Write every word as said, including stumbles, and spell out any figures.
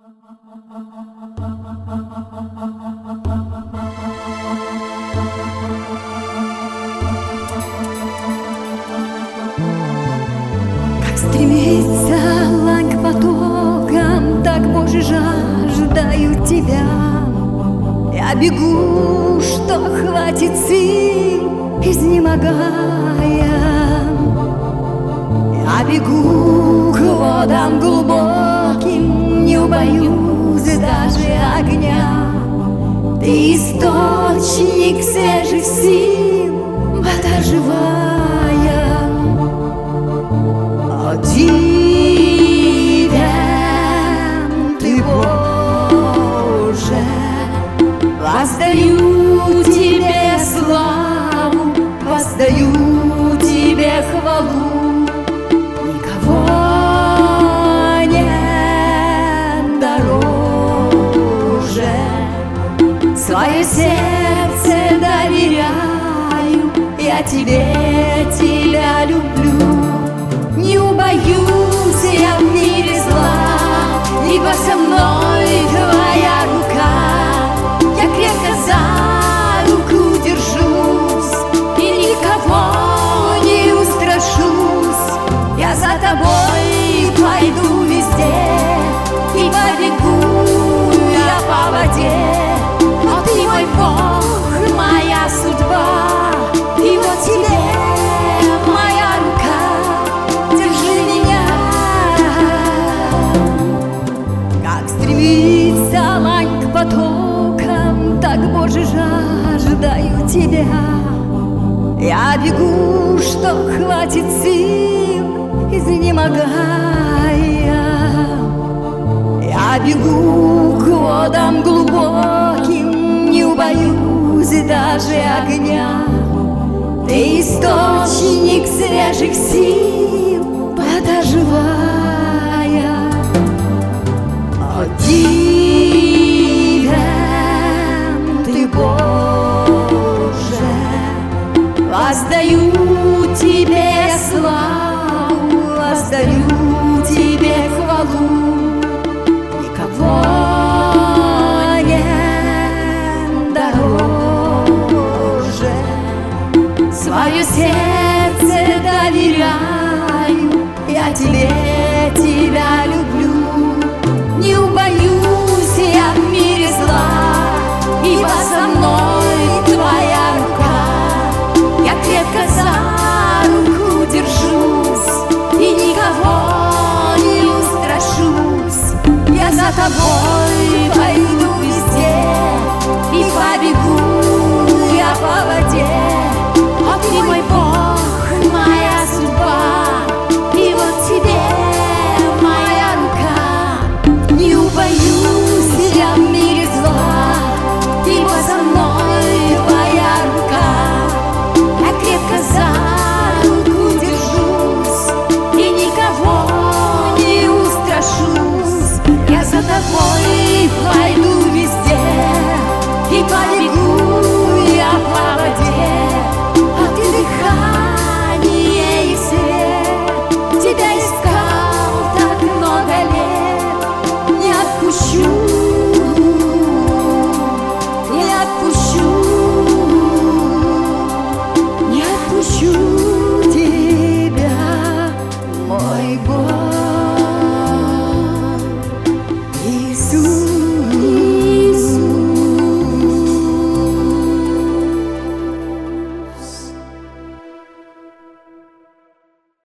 Как стремится лань к потокам, так, Боже, жаждаю Тебя. Я бегу, что хватит сил, изнемогая. Я бегу к водам глубоким, не убоюсь даже огня. Ты источник свежих сил, вода живая. Дивен Ты, Боже, воздаю Тебе славу, воздаю Тебе хвалу. Никого нет дороже. Свое сердце доверяю, я Тебе, Тебя люблю. Не убоюсь я в мире зла, ибо со мной Твоя рука. Я крепко за руку держусь и никого не устрашусь. Я за Тобой пойду везде и побегу я по воде. Но Ты мой Бог, моя судьба, и вот Тебе моя рука. Держи меня. Как стремится лань к потокам, так, Боже, жаждаю Тебя. Я бегу, что хватит сил, изнемогая. Я бегу к водам глубоким, не убоюсь даже огня. Ты источник свежих сил, вода живая. О, дивен Ты, Боже, воздаю Тебе славу, воздаю Тебе хвалу. Никого нет дороже. Свое сердце доверяю, я Тебе, Тебя люблю. Не убоюсь я в мире зла, ибо со мной Твоя рука. Я крепко за руку держусь и никого не устрашусь. Я за Тобой пойду